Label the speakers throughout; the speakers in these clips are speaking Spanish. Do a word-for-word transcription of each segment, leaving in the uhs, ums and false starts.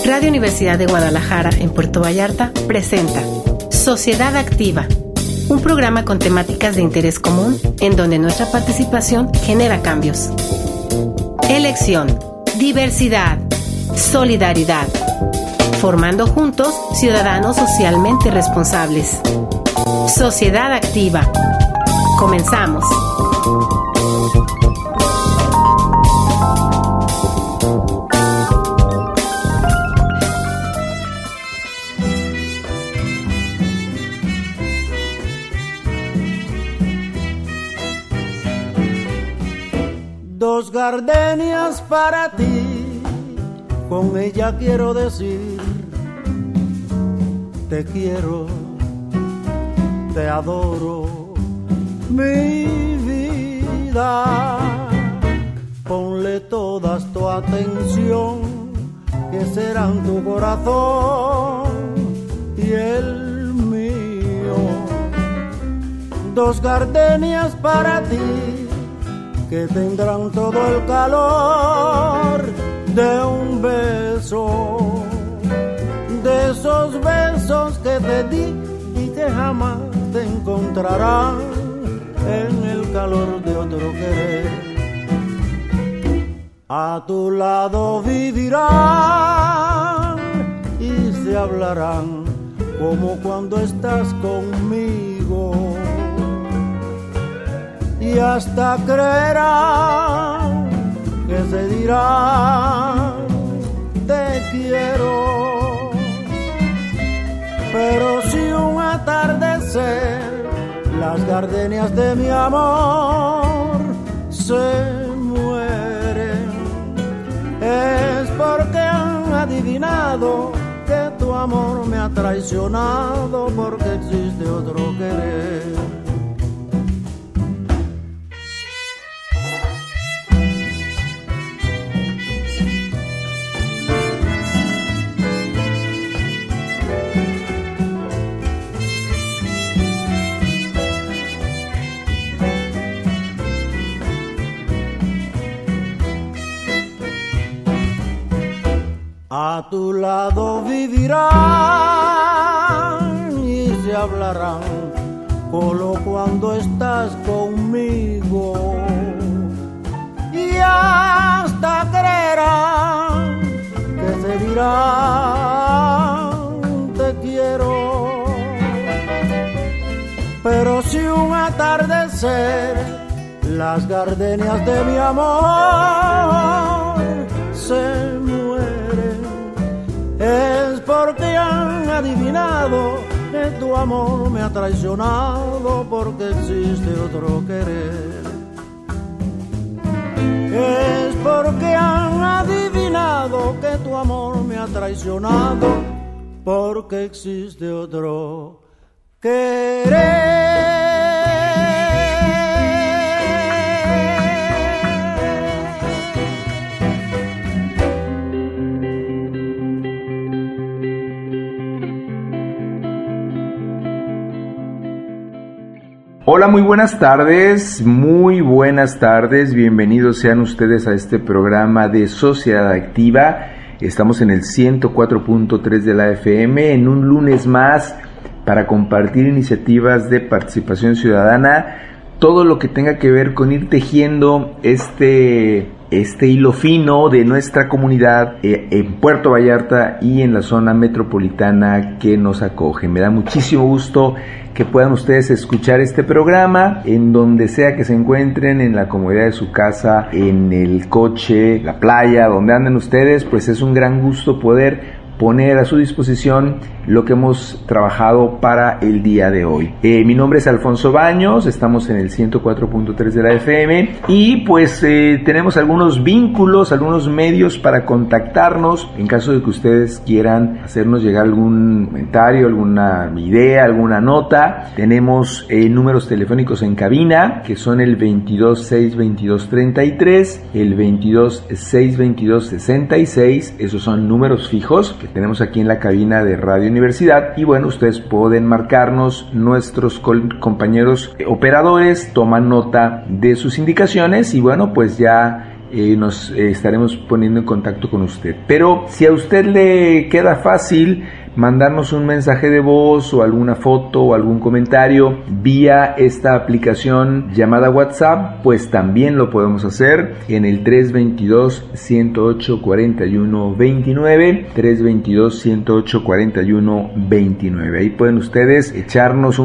Speaker 1: Radio Universidad de Guadalajara en Puerto Vallarta presenta Sociedad Activa, un programa con temáticas de interés común en donde nuestra participación genera cambios. Elección, diversidad, solidaridad, formando juntos ciudadanos socialmente responsables. Sociedad Activa. Comenzamos.
Speaker 2: Dos gardenias para ti, con ella quiero decir, te quiero, te adoro, mi vida. Ponle todas tu atención, que serán tu corazón y el mío. Dos gardenias para ti, que tendrán todo el calor de un beso, de esos besos que te di y que jamás te encontrarán en el calor de otro querer. A tu lado vivirán y se hablarán como cuando estás conmigo, y hasta creerán que se dirán te quiero. Pero si un atardecer las gardenias de mi amor se mueren, es porque han adivinado que tu amor me ha traicionado, porque existe otro querer. A tu lado vivirán y se hablarán solo cuando estás conmigo, y hasta creerán que se dirán te quiero. Pero si un atardecer las gardenias de mi amor se es porque han adivinado que tu amor me ha traicionado, porque existe otro querer. Es porque han adivinado que tu amor me ha traicionado, porque existe otro querer.
Speaker 3: Hola, muy buenas tardes, muy buenas tardes, bienvenidos sean ustedes a este programa de Sociedad Activa. Estamos en el ciento cuatro punto tres de la F M en un lunes más para compartir iniciativas de participación ciudadana, todo lo que tenga que ver con ir tejiendo este, este hilo fino de nuestra comunidad eh, en Puerto Vallarta y en la zona metropolitana que nos acoge. Me da muchísimo gusto que puedan ustedes escuchar este programa en donde sea que se encuentren, en la comodidad de su casa, en el coche, la playa, donde anden ustedes. Pues es un gran gusto poder poner a su disposición lo que hemos trabajado para el día de hoy. Eh, mi nombre es Alfonso Baños, estamos en el ciento cuatro punto tres de la F M y pues eh, tenemos algunos vínculos, algunos medios para contactarnos en caso de que ustedes quieran hacernos llegar algún comentario, alguna idea, alguna nota. Tenemos eh, números telefónicos en cabina que son el veintidós seis veintidós treinta y tres, el veintidós seis veintidós sesenta y seis, esos son números fijos que tenemos aquí en la cabina de Radio Universidad, y bueno, ustedes pueden marcarnos, nuestros compañeros operadores toman nota de sus indicaciones y bueno, pues ya eh, nos eh, estaremos poniendo en contacto con usted. Pero si a usted le queda fácil mandarnos un mensaje de voz o alguna foto o algún comentario vía esta aplicación llamada WhatsApp, pues también lo podemos hacer en el tres veintidós, ciento ocho, cuarenta y uno veintinueve, tres veintidós, ciento ocho, cuarenta y uno veintinueve. Ahí pueden ustedes echarnos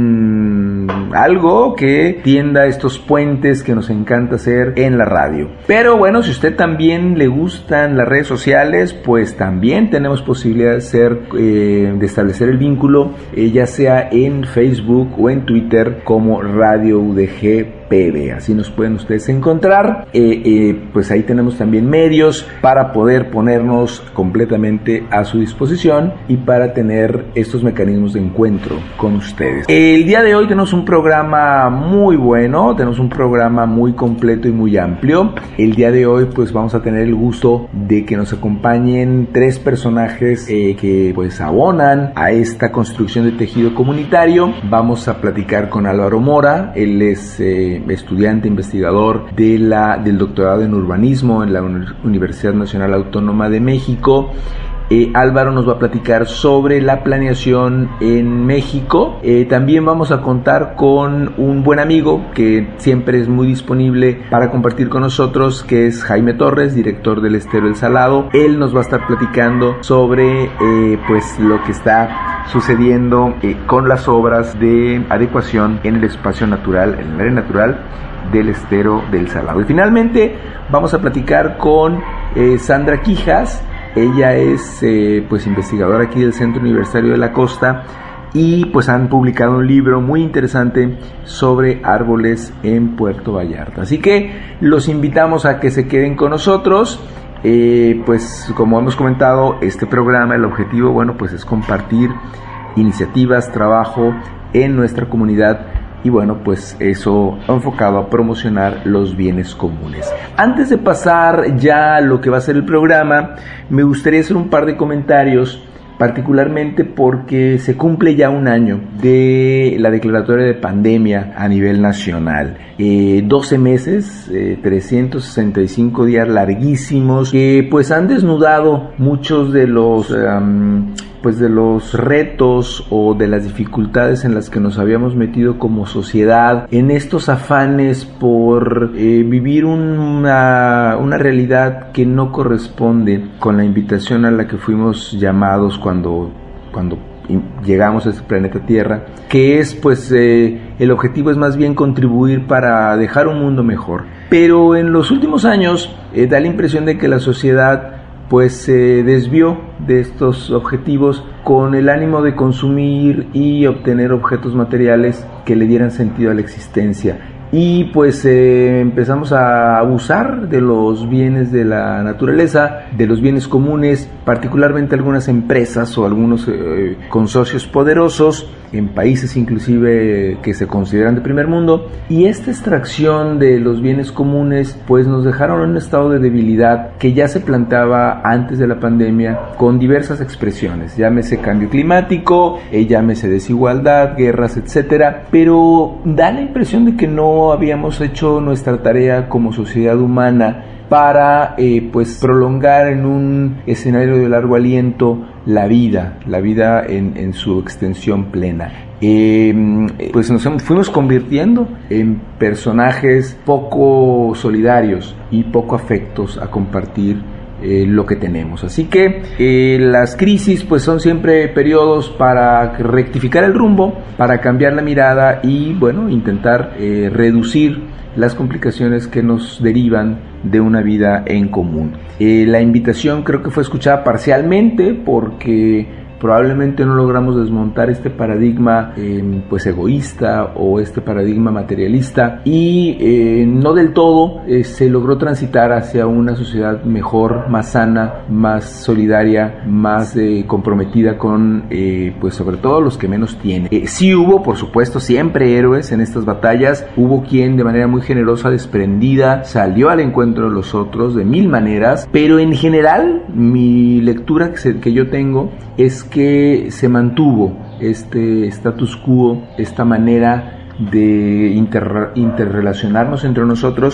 Speaker 3: un algo que tienda estos puentes que nos encanta hacer en la radio. Pero bueno, si usted también le gustan las redes sociales, pues también tenemos posibilidad de hacer eh, de establecer el vínculo, eh, ya sea en Facebook o en Twitter como Radio U D G P B. Así nos pueden ustedes encontrar. Eh, eh, pues ahí tenemos también medios para poder ponernos completamente a su disposición y para tener estos mecanismos de encuentro con ustedes. El día de hoy tenemos un programa muy bueno, tenemos un programa muy completo y muy amplio. El día de hoy pues vamos a tener el gusto de que nos acompañen tres personajes eh, que pues abonan a esta construcción de tejido comunitario. Vamos a platicar con Álvaro Mora. Él es eh, estudiante investigador de la, del doctorado en urbanismo en la Universidad Nacional Autónoma de México. Eh, Álvaro nos va a platicar sobre la planeación en México. Eh, también vamos a contar con un buen amigo que siempre es muy disponible para compartir con nosotros, que es Jaime Torres, director del Estero El Salado. Él nos va a estar platicando sobre eh, pues lo que está sucediendo eh, con las obras de adecuación en el espacio natural, en el área natural del Estero del Salado. Y finalmente vamos a platicar con eh, Sandra Quijas. Ella es eh, pues investigadora aquí del Centro Universitario de la Costa y pues han publicado un libro muy interesante sobre árboles en Puerto Vallarta. Así que los invitamos a que se queden con nosotros. Eh, pues como hemos comentado, este programa, el objetivo, bueno, pues es compartir iniciativas, trabajo en nuestra comunidad. Y bueno, pues eso enfocado a promocionar los bienes comunes. Antes de pasar ya a lo que va a ser el programa, me gustaría hacer un par de comentarios, particularmente porque se cumple ya un año de la declaratoria de pandemia a nivel nacional. Eh, doce meses, eh, trescientos sesenta y cinco días larguísimos, que pues han desnudado muchos de los... Um, pues de los retos o de las dificultades en las que nos habíamos metido como sociedad, en estos afanes por eh, vivir una, una realidad que no corresponde con la invitación a la que fuimos llamados cuando, cuando llegamos a este planeta Tierra, que es pues eh, el objetivo es más bien contribuir para dejar un mundo mejor. Pero en los últimos años eh, da la impresión de que la sociedad pues se desvió de estos objetivos con el ánimo de consumir y obtener objetos materiales que le dieran sentido a la existencia. Y pues eh, empezamos a abusar de los bienes de la naturaleza, de los bienes comunes, particularmente algunas empresas o algunos eh, consorcios poderosos en países inclusive que se consideran de primer mundo, y esta extracción de los bienes comunes pues nos dejaron en un estado de debilidad que ya se planteaba antes de la pandemia con diversas expresiones, llámese cambio climático, eh, llámese desigualdad, guerras, etcétera, pero da la impresión de que no habíamos hecho nuestra tarea como sociedad humana para eh, pues prolongar en un escenario de largo aliento la vida, la vida en, en su extensión plena. Eh, pues nos fuimos convirtiendo en personajes poco solidarios y poco afectos a compartir eh, lo que tenemos. Así que eh, las crisis pues son siempre periodos para rectificar el rumbo, para cambiar la mirada y bueno, intentar eh, reducir las complicaciones que nos derivan de una vida en común. Eh, la invitación creo que fue escuchada parcialmente porque probablemente no logramos desmontar este paradigma eh, pues egoísta o este paradigma materialista y eh, no del todo eh, se logró transitar hacia una sociedad mejor, más sana, más solidaria, más eh, comprometida con eh, pues sobre todo los que menos tienen. Eh, sí hubo, por supuesto, siempre héroes en estas batallas. Hubo quien de manera muy generosa, desprendida, salió al encuentro de los otros de mil maneras, pero en general mi lectura que, se, que yo tengo es que se mantuvo este status quo, esta manera de inter, interrelacionarnos entre nosotros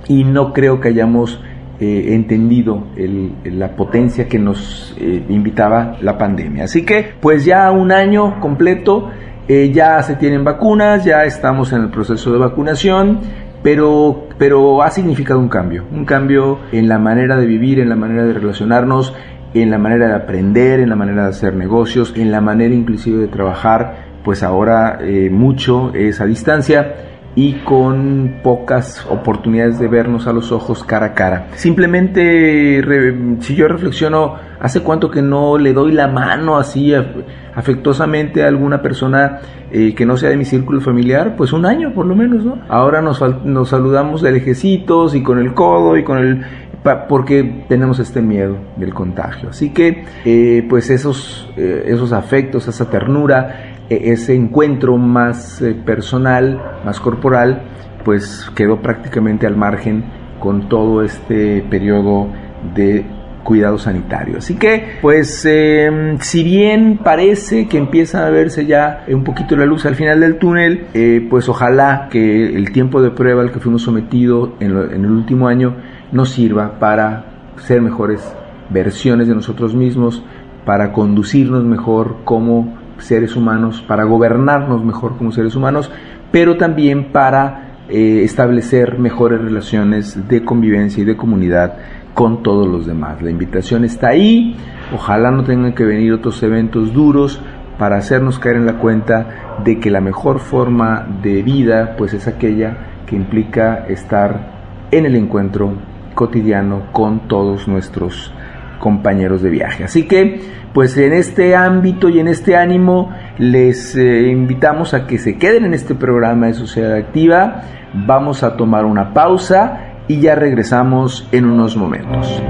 Speaker 3: y no creo que hayamos eh, entendido el, la potencia que nos eh, invitaba la pandemia. Así que pues ya un año completo, eh, ya se tienen vacunas, ya estamos en el proceso de vacunación, pero, pero ha significado un cambio, un cambio en la manera de vivir, en la manera de relacionarnos, en la manera de aprender, en la manera de hacer negocios, en la manera inclusive de trabajar. Pues ahora eh, mucho es a distancia y con pocas oportunidades de vernos a los ojos cara a cara. Simplemente, re, si yo reflexiono, ¿hace cuánto que no le doy la mano así afectuosamente a alguna persona eh, que no sea de mi círculo familiar? Pues un año por lo menos, ¿no? Ahora nos, nos saludamos de lejecitos y con el codo y con el... porque tenemos este miedo del contagio. Así que eh, pues esos, eh, esos afectos, esa ternura, eh, ese encuentro más eh, personal, más corporal, pues quedó prácticamente al margen con todo este periodo de cuidado sanitario. Así que pues eh, si bien parece que empieza a verse ya un poquito la luz al final del túnel, eh, pues ojalá que el tiempo de prueba al que fuimos sometidos en, lo, en el último año nos sirva para ser mejores versiones de nosotros mismos, para conducirnos mejor como seres humanos, para gobernarnos mejor como seres humanos, pero también para eh, establecer mejores relaciones de convivencia y de comunidad con todos los demás. La invitación está ahí, ojalá no tengan que venir otros eventos duros para hacernos caer en la cuenta de que la mejor forma de vida pues es aquella que implica estar en el encuentro cotidiano con todos nuestros compañeros de viaje. Así que pues en este ámbito y en este ánimo les eh, invitamos a que se queden en este programa de Sociedad Activa. Vamos a tomar una pausa y ya regresamos en unos momentos.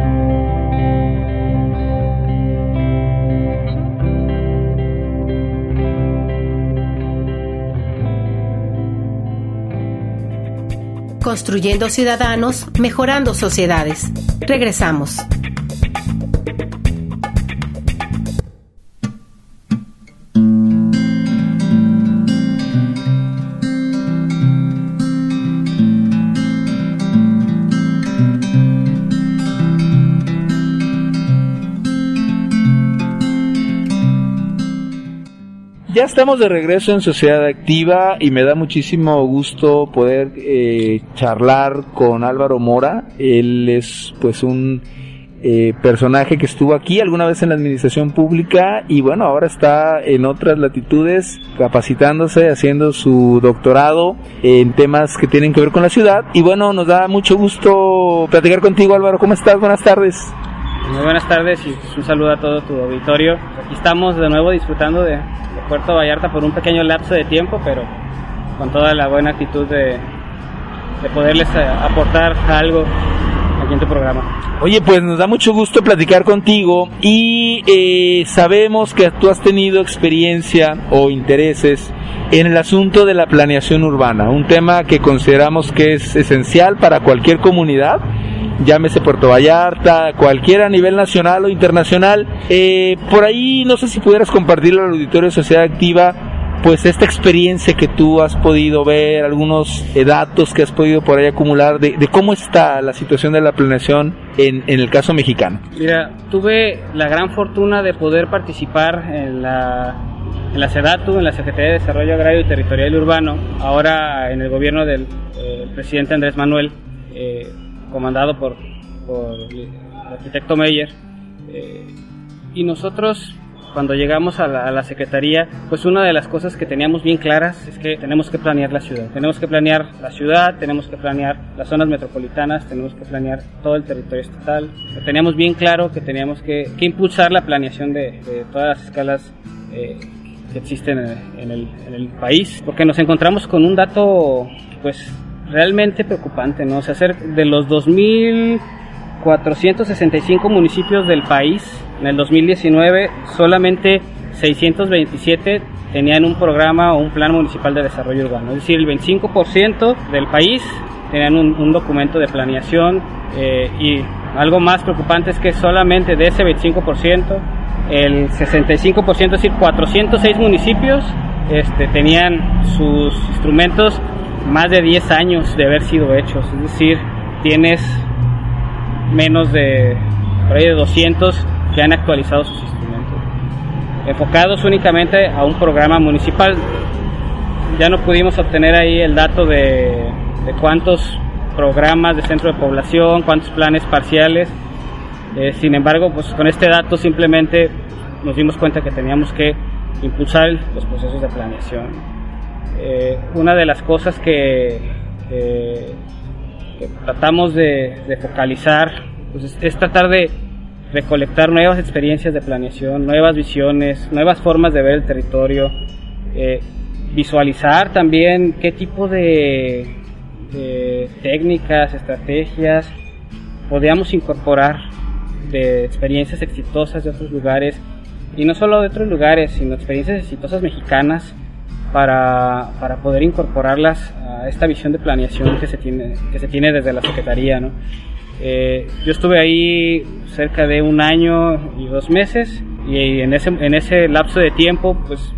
Speaker 1: Construyendo ciudadanos, mejorando sociedades. Regresamos.
Speaker 3: Ya estamos de regreso en Sociedad Activa y me da muchísimo gusto poder eh, charlar con Álvaro Mora. Él es pues un eh, personaje que estuvo aquí alguna vez en la administración pública y bueno, ahora está en otras latitudes capacitándose, haciendo su doctorado en temas que tienen que ver con la ciudad. Y bueno, nos da mucho gusto platicar contigo, Álvaro. ¿Cómo estás? Buenas tardes.
Speaker 4: Muy buenas tardes y un saludo a todo tu auditorio. Aquí estamos de nuevo disfrutando de, de Puerto Vallarta por un pequeño lapso de tiempo, pero con toda la buena actitud de, de poderles aportar algo aquí en tu programa.
Speaker 3: Oye, pues nos da mucho gusto platicar contigo y eh, sabemos que tú has tenido experiencia o intereses en el asunto de la planeación urbana, un tema que consideramos que es esencial para cualquier comunidad, llámese Puerto Vallarta, cualquiera a nivel nacional o internacional. Eh, por ahí, no sé si pudieras compartirlo al auditorio de Sociedad Activa, pues esta experiencia que tú has podido ver, algunos eh, datos que has podido por ahí acumular de, de cómo está la situación de la planeación en, en el caso mexicano.
Speaker 4: Mira, tuve la gran fortuna de poder participar en la, en la SEDATU, en la Secretaría de Desarrollo Agrario y Territorial y Urbano, ahora en el gobierno del eh, presidente Andrés Manuel, eh, comandado por, por el arquitecto Meyer, eh, y nosotros cuando llegamos a la, a la Secretaría, pues una de las cosas que teníamos bien claras es que tenemos que planear la ciudad, tenemos que planear la ciudad, tenemos que planear las zonas metropolitanas, tenemos que planear todo el territorio estatal. Teníamos bien claro que teníamos que, que impulsar la planeación de, de todas las escalas eh, que existen en, en, el, en el país, porque nos encontramos con un dato pues realmente preocupante, ¿no? O sea, hacer de los dos mil cuatrocientos sesenta y cinco municipios del país, en el dos mil diecinueve solamente seiscientos veintisiete tenían un programa o un plan municipal de desarrollo urbano, es decir, el veinticinco por ciento del país tenían un, un documento de planeación, eh, y algo más preocupante es que solamente de ese veinticinco por ciento, el sesenta y cinco por ciento, es decir, cuatrocientos seis municipios este, tenían sus instrumentos más de diez años de haber sido hechos, es decir, tienes menos de, por ahí de doscientos que han actualizado sus instrumentos, enfocados únicamente a un programa municipal. Ya no pudimos obtener ahí el dato de, de cuántos programas de centro de población, cuántos planes parciales. Eh, sin embargo, pues con este dato simplemente nos dimos cuenta que teníamos que impulsar los procesos de planeación. Eh, una de las cosas que, que, que tratamos de, de focalizar pues es, es tratar de recolectar nuevas experiencias de planeación, nuevas visiones, nuevas formas de ver el territorio, eh, visualizar también qué tipo de, de técnicas, estrategias podíamos incorporar de experiencias exitosas de otros lugares, y no solo de otros lugares, sino experiencias exitosas mexicanas, para, para poder incorporarlas a esta visión de planeación que se tiene, que se tiene desde la Secretaría, ¿no? Eh, yo estuve ahí cerca de un año y dos meses, y en ese, en ese lapso de tiempo pues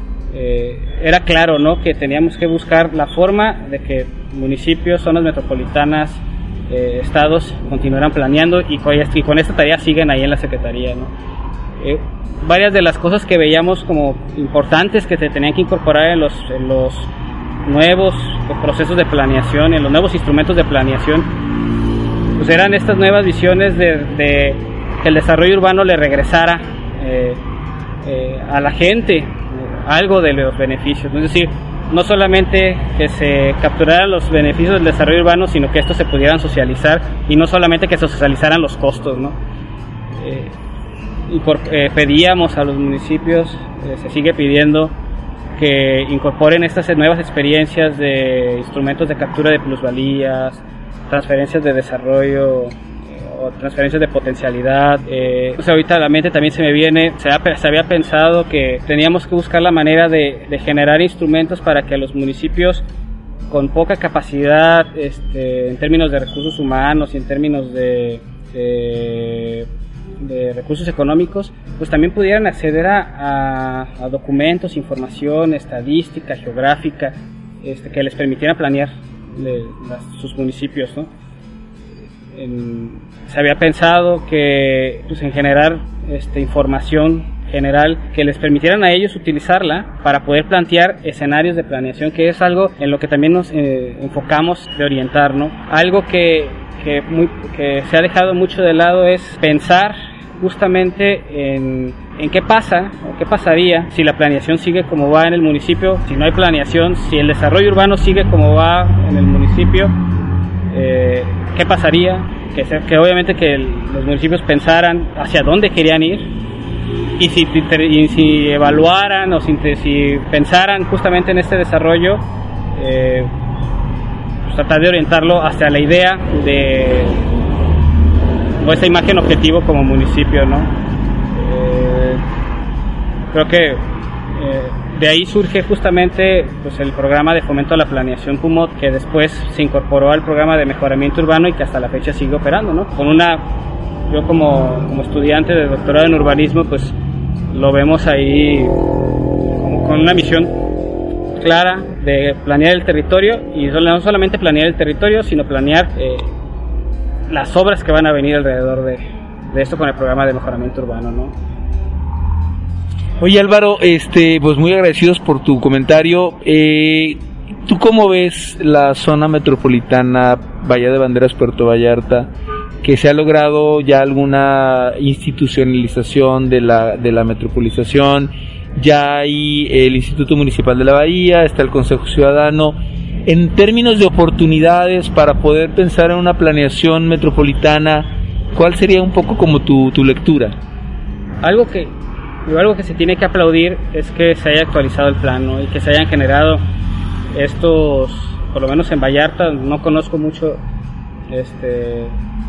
Speaker 4: eh, era claro, ¿no?, que teníamos que buscar la forma de que municipios, zonas metropolitanas, eh, estados continuaran planeando, y con, y con esta tarea siguen ahí en la Secretaría, ¿no? Eh, varias de las cosas que veíamos como importantes que se tenían que incorporar en los, en los nuevos procesos de planeación, en los nuevos instrumentos de planeación, pues eran estas nuevas visiones de, de que el desarrollo urbano le regresara eh, eh, a la gente eh, algo de los beneficios, ¿no? Es decir, no solamente que se capturaran los beneficios del desarrollo urbano, sino que estos se pudieran socializar, y no solamente que se socializaran los costos, ¿no? Eh, y por, eh, pedíamos a los municipios, eh, se sigue pidiendo que incorporen estas nuevas experiencias de instrumentos de captura de plusvalías, transferencias de desarrollo, eh, o transferencias de potencialidad. Eh, o sea, ahorita a la mente también se me viene, se, ha, se había pensado que teníamos que buscar la manera de, de generar instrumentos para que los municipios con poca capacidad, este, en términos de recursos humanos y en términos de, de de recursos económicos, pues también pudieran acceder a, a, a documentos, información, estadística, geográfica, este, que les permitiera planear de, las, sus municipios, ¿no? En, se había pensado que, pues, en generar este, información general que les permitieran a ellos utilizarla para poder plantear escenarios de planeación, que es algo en lo que también nos eh, enfocamos de orientar, ¿no? Algo que Que, muy, que se ha dejado mucho de lado es pensar justamente en, en qué pasa o qué pasaría si la planeación sigue como va en el municipio, si no hay planeación, si el desarrollo urbano sigue como va en el municipio, eh, qué pasaría, que, se, que obviamente que el, los municipios pensaran hacia dónde querían ir, y si, y si evaluaran o si, si pensaran justamente en este desarrollo, eh, tratar de orientarlo hacia la idea de o esa imagen objetivo como municipio, ¿no? Eh, creo que eh, de ahí surge justamente pues el programa de fomento a la planeación P U M O T, que después se incorporó al programa de mejoramiento urbano y que hasta la fecha sigue operando, ¿no? Con una, yo como, como estudiante de doctorado en urbanismo, pues lo vemos ahí como con una misión clara de planear el territorio, y no solamente planear el territorio, sino planear eh, las obras que van a venir alrededor de, de esto con el programa de mejoramiento urbano, ¿no?
Speaker 3: Oye, Álvaro, este, pues muy agradecidos por tu comentario. Eh, ¿Tú cómo ves la zona metropolitana Bahía de Banderas, Puerto Vallarta, que se ha logrado ya alguna institucionalización de la de la metropolización? Ya hay el Instituto Municipal de la Bahía, está el Consejo Ciudadano. En términos de oportunidades para poder pensar en una planeación metropolitana, ¿cuál sería un poco como tu, tu lectura?
Speaker 4: Algo que, algo que se tiene que aplaudir es que se haya actualizado el plan, ¿no? Y que se hayan generado estos, por lo menos en Vallarta, no conozco mucho, este,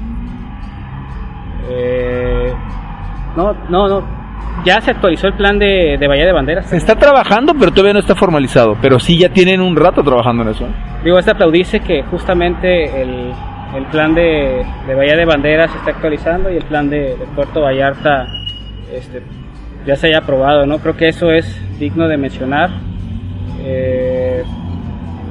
Speaker 4: eh, no, no, no. Ya se actualizó el plan de, de Bahía de Banderas.
Speaker 3: Se está trabajando, pero todavía no está formalizado. Pero sí ya tienen un rato trabajando en eso.
Speaker 4: Digo, es de aplaudirse que justamente el, el plan de, de Bahía de Banderas se está actualizando y el plan de, de Puerto Vallarta este, ya se haya aprobado, ¿no? Creo que eso es digno de mencionar. Eh,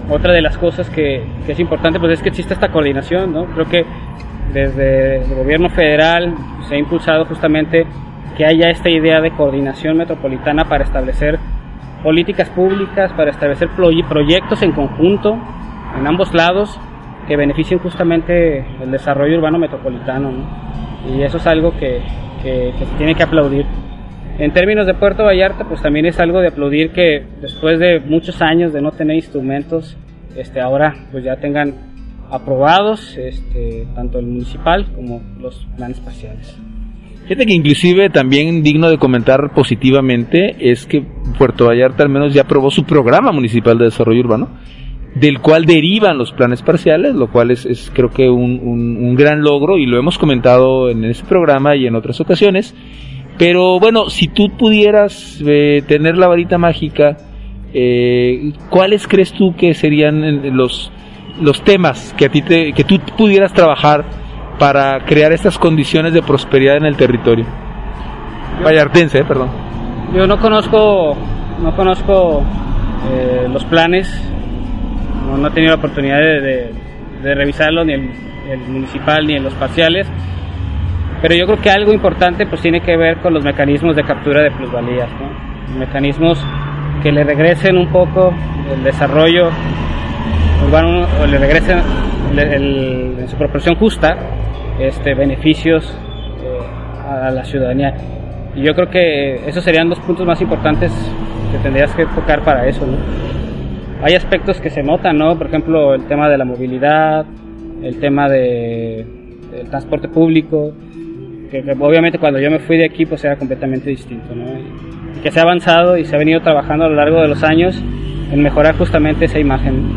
Speaker 4: otra de las cosas que, que es importante pues es que existe esta coordinación, ¿no? Creo que desde el gobierno federal se ha impulsado justamente que haya esta idea de coordinación metropolitana para establecer políticas públicas, para establecer proyectos en conjunto en ambos lados que beneficien justamente el desarrollo urbano metropolitano, ¿no? Y eso es algo que, que, que se tiene que aplaudir. En términos de Puerto Vallarta, pues también es algo de aplaudir que después de muchos años de no tener instrumentos, este, ahora pues ya tengan aprobados este, tanto el municipal como los planes parciales.
Speaker 3: Fíjate que inclusive también digno de comentar positivamente es que Puerto Vallarta al menos ya aprobó su programa municipal de desarrollo urbano, del cual derivan los planes parciales, lo cual es, es creo que un, un, un gran logro, y lo hemos comentado en este programa y en otras ocasiones. Pero bueno, si tú pudieras eh, tener la varita mágica, eh, ¿cuáles crees tú que serían los los temas que a ti te, que tú pudieras trabajar para crear estas condiciones de prosperidad en el territorio vallartense, eh, perdón?
Speaker 4: Yo no conozco no conozco eh, los planes, no, no he tenido la oportunidad de, de, de revisarlos, ni el, el municipal ni en los parciales. Pero yo creo que algo importante pues tiene que ver con los mecanismos de captura de plusvalías, ¿no? Mecanismos que le regresen un poco el desarrollo urbano, o le regresen el, el, en su proporción justa este, beneficios eh, a la ciudadanía. Y yo creo que esos serían los puntos más importantes que tendrías que tocar para eso, ¿no? Hay aspectos que se notan, ¿no? Por ejemplo, el tema de la movilidad, el tema de, del transporte público, que obviamente cuando yo me fui de aquí pues era completamente distinto, ¿no? Y que se ha avanzado y se ha venido trabajando a lo largo de los años en mejorar justamente esa imagen.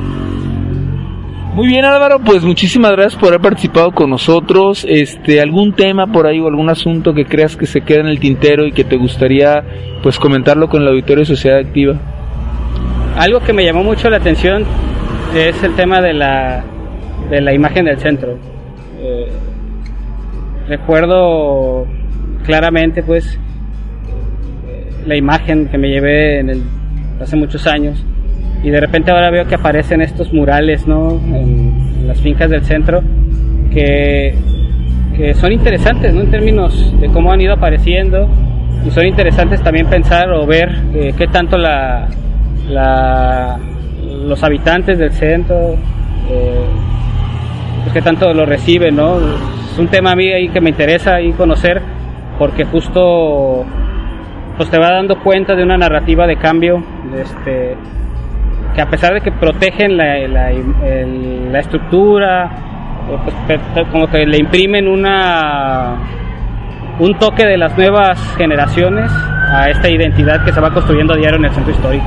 Speaker 3: Muy bien, Álvaro, pues muchísimas gracias por haber participado con nosotros. Este, algún tema por ahí o algún asunto que creas que se queda en el tintero y que te gustaría pues comentarlo con el auditorio de Sociedad Activa.
Speaker 4: Algo que me llamó mucho la atención es el tema de la de la imagen del centro. Eh, Recuerdo claramente pues la imagen que me llevé en el, hace muchos años, y de repente ahora veo que aparecen estos murales, ¿no? en, en las fincas del centro que, que son interesantes, ¿no? En términos de cómo han ido apareciendo, y son interesantes también pensar o ver eh, qué tanto la, la, los habitantes del centro eh, pues qué tanto lo reciben, ¿no? Es un tema a mí ahí que me interesa ahí conocer, porque justo pues te va dando cuenta de una narrativa de cambio, este, que a pesar de que protegen la, la, el, la estructura, pues, como que le imprimen una un toque de las nuevas generaciones a esta identidad que se va construyendo a diario en el centro histórico.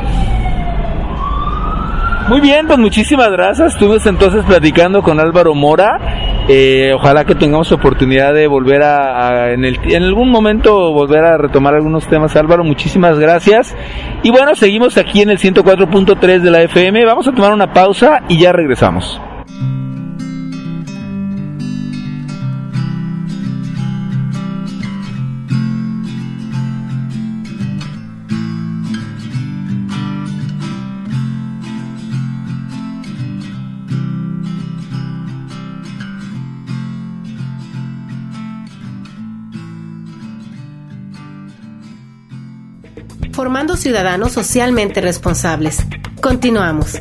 Speaker 3: Muy bien, pues muchísimas gracias. Estuvimos entonces platicando con Álvaro Mora. Eh, ojalá que tengamos oportunidad de volver a, a en, el, en algún momento volver a retomar algunos temas. Álvaro, muchísimas gracias. Y bueno, seguimos aquí en el ciento cuatro punto tres de la F M. Vamos a tomar una pausa y ya regresamos.
Speaker 1: Formando ciudadanos socialmente responsables. Continuamos.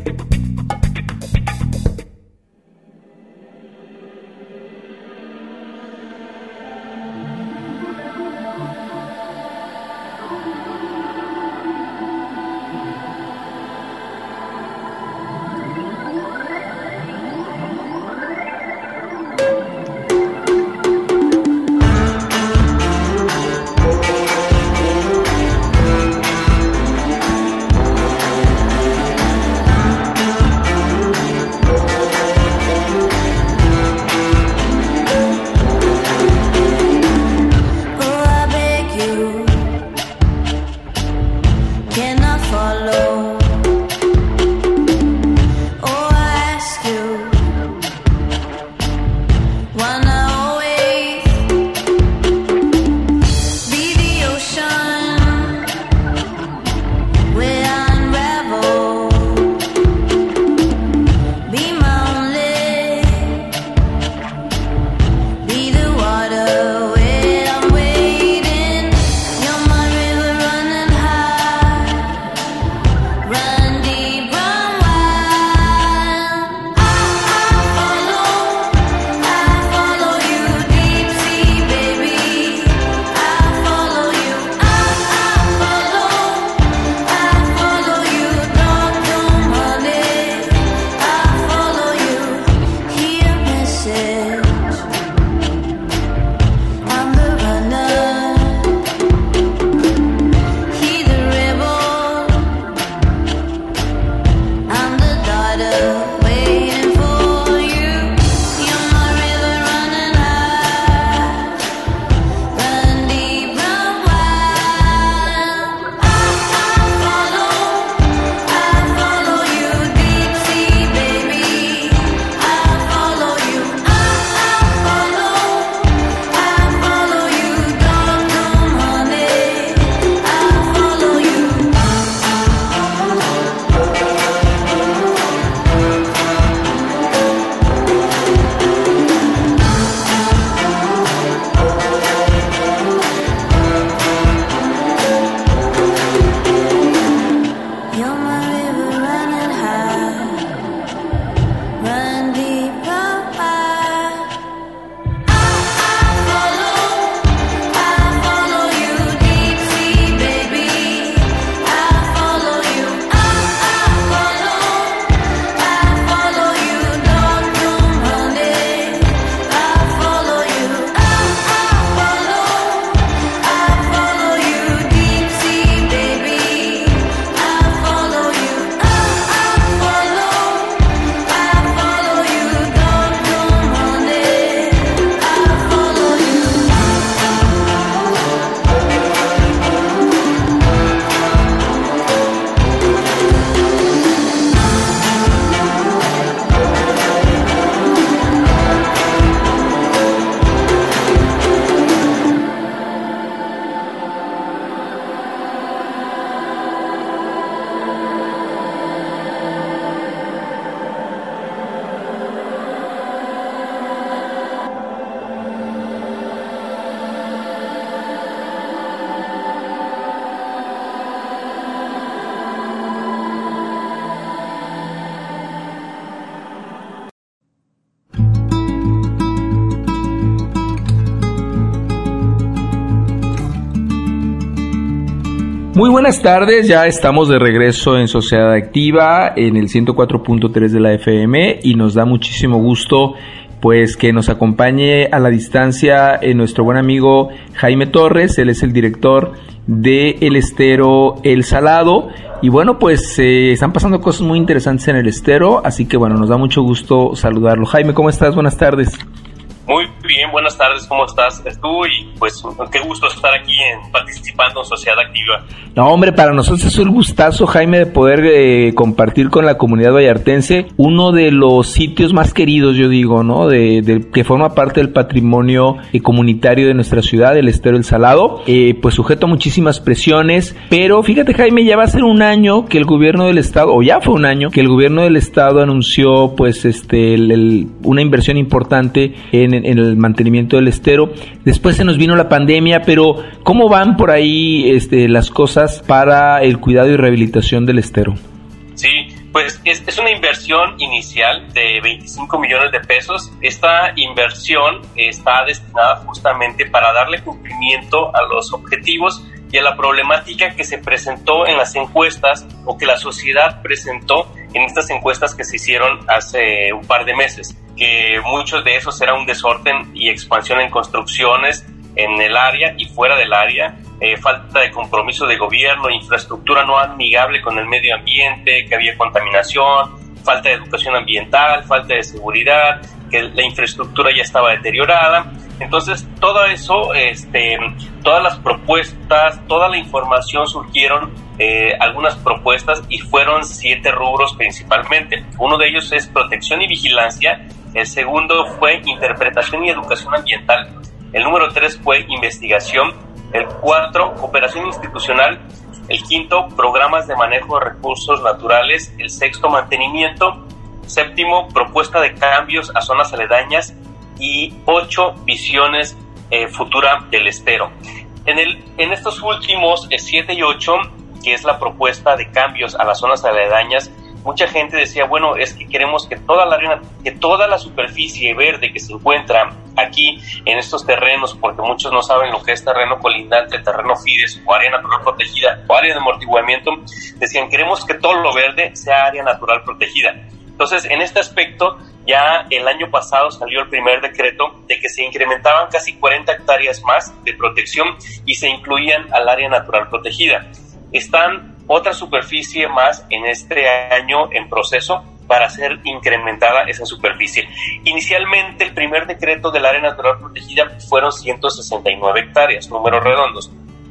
Speaker 3: Muy buenas tardes, ya estamos de regreso en Sociedad Activa en el ciento cuatro punto tres de la F M y nos da muchísimo gusto pues que nos acompañe a la distancia eh, nuestro buen amigo Jaime Torres. Él es el director de El Estero El Salado y bueno, pues eh, están pasando cosas muy interesantes en el Estero, así que bueno, nos da mucho gusto saludarlo. Jaime, ¿cómo estás? Buenas tardes.
Speaker 5: Muy bien, buenas tardes, ¿cómo estás tú? Y pues qué gusto estar aquí en, participando en Sociedad Activa.
Speaker 3: No, hombre, para nosotros es un gustazo, Jaime, de poder eh, compartir con la comunidad vallartense uno de los sitios más queridos, yo digo, ¿no? De, de que forma parte del patrimonio eh, comunitario de nuestra ciudad, el Estero El Salado, eh, pues sujeto a muchísimas presiones, pero fíjate, Jaime, ya va a ser un año que el gobierno del estado, o ya fue un año, que el gobierno del estado anunció, pues, este, el, el, una inversión importante en en el mantenimiento del estero. Después se nos vino la pandemia, pero ¿cómo van por ahí este, las cosas para el cuidado y rehabilitación del estero?
Speaker 5: Sí, pues es, es una inversión inicial de veinticinco millones de pesos. Esta inversión está destinada justamente para darle cumplimiento a los objetivos y a la problemática que se presentó en las encuestas o que la sociedad presentó en estas encuestas que se hicieron hace un par de meses, que muchos de esos era un desorden y expansión en construcciones en el área y fuera del área, eh, falta de compromiso de gobierno, infraestructura no amigable con el medio ambiente, que había contaminación, falta de educación ambiental, falta de seguridad, que la infraestructura ya estaba deteriorada. Entonces, todo eso, este, todas las propuestas, toda la información surgieron, eh, algunas propuestas, y fueron siete rubros principalmente. Uno de ellos es protección y vigilancia, el segundo fue interpretación y educación ambiental, el número tres fue investigación, el cuatro, cooperación institucional, el quinto, programas de manejo de recursos naturales, el sexto, mantenimiento, séptimo, propuesta de cambios a zonas aledañas, y ocho, visiones eh, futura del estero. En, el, en estos últimos eh, siete y ocho, que es la propuesta de cambios a las zonas aledañas, mucha gente decía, bueno, es que queremos que toda la arena, que toda la superficie verde que se encuentra aquí en estos terrenos, porque muchos no saben lo que es terreno colindante, terreno FIDES o área natural protegida o área de amortiguamiento, decían, queremos que todo lo verde sea área natural protegida. Entonces, en este aspecto, ya el año pasado salió el primer decreto de que se incrementaban casi cuarenta hectáreas más de protección y se incluían al área natural protegida. Están otra superficie más en este año en proceso para ser incrementada esa superficie. Inicialmente, el primer decreto del área natural protegida fueron ciento sesenta y nueve hectáreas, números redondos.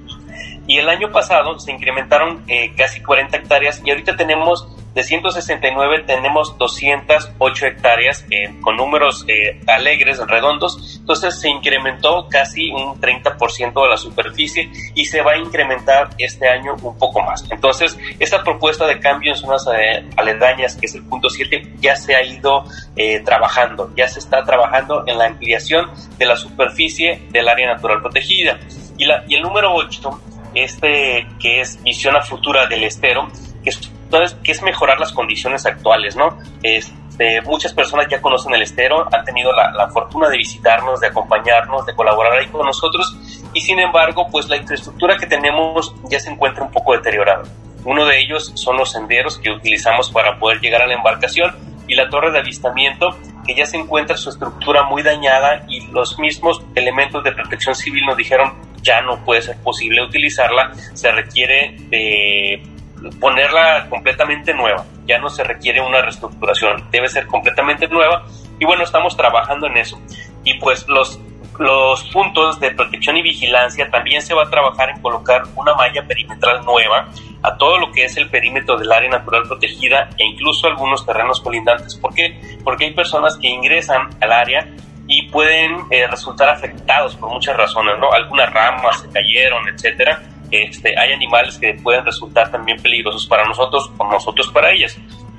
Speaker 5: Y el año pasado se incrementaron eh, casi cuarenta hectáreas y ahorita tenemos de ciento sesenta y nueve tenemos doscientas ocho hectáreas eh, con números eh, alegres, redondos. Entonces se incrementó casi un treinta por ciento de la superficie y se va a incrementar este año un poco más. Entonces esa propuesta de cambio en zonas eh, aledañas, que es el punto siete, ya se ha ido eh, trabajando, ya se está trabajando en la ampliación de la superficie del área natural protegida. Y, la, y el número ocho, este que es visión a futura del estero, que es, que es mejorar las condiciones actuales, ¿no? Este, muchas personas ya conocen el estero, han tenido la, la fortuna de visitarnos, de acompañarnos, de colaborar ahí con nosotros, y sin embargo, pues la infraestructura que tenemos ya se encuentra un poco deteriorada. Uno de ellos son los senderos que utilizamos para poder llegar a la embarcación y la torre de avistamiento, que ya se encuentra su estructura muy dañada, y los mismos elementos de protección civil nos dijeron ya no puede ser posible utilizarla, se requiere de ponerla completamente nueva, ya no se requiere una reestructuración, debe ser completamente nueva, y bueno, estamos trabajando en eso. Y pues los, los puntos de protección y vigilancia también se va a trabajar en colocar una malla perimetral nueva a todo lo que es el perímetro del área natural protegida e incluso algunos terrenos colindantes. ¿Por qué? Porque hay personas que ingresan al área y pueden eh, resultar afectados por muchas razones, ¿no? Algunas ramas se cayeron, etcétera. Este, hay animales que pueden resultar también peligrosos para nosotros o nosotros para ellas.